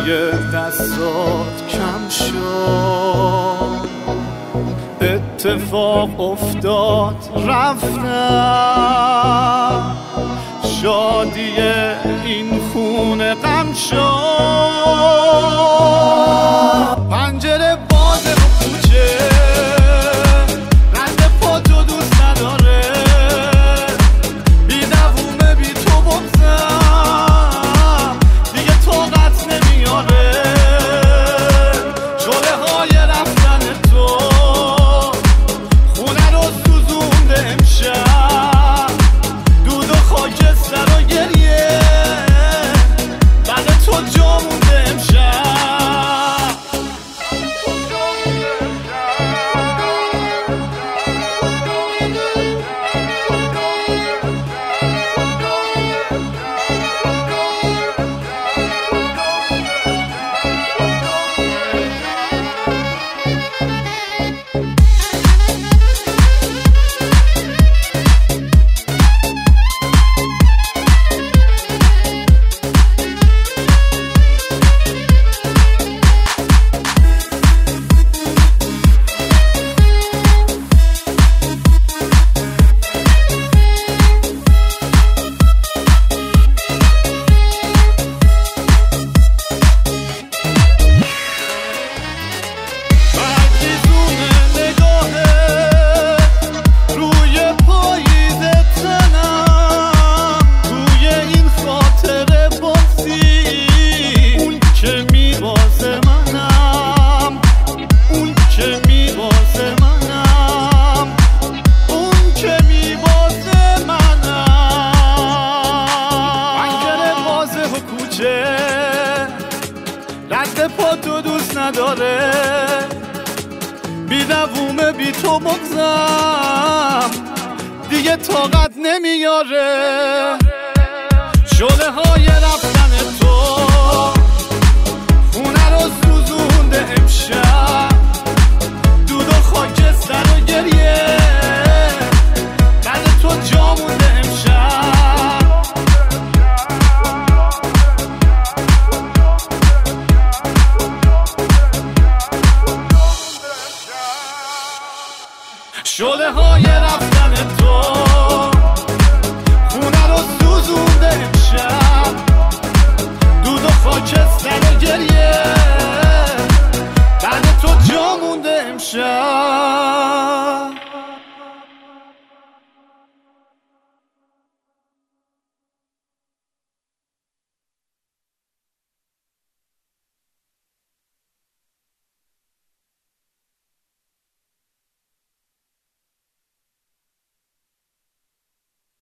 توی دستات کم شد، اتفاق افتاد رفتم، شادی این خونه غم شد. پنجره بازه و کوچه رنگ پاتو دوست نداره، بی دوومه بی تو بگذم دیگه طاقت نمیاره. شله های رفتن تو خونه رو سوزونده امشب، دود و خاکستر و گریه بعد تو جا مونده امشب. رد پاتو دوست نداره، بی دوومه بی تو بگذم دیگه طاقت نمیاره. شله های رفتن تو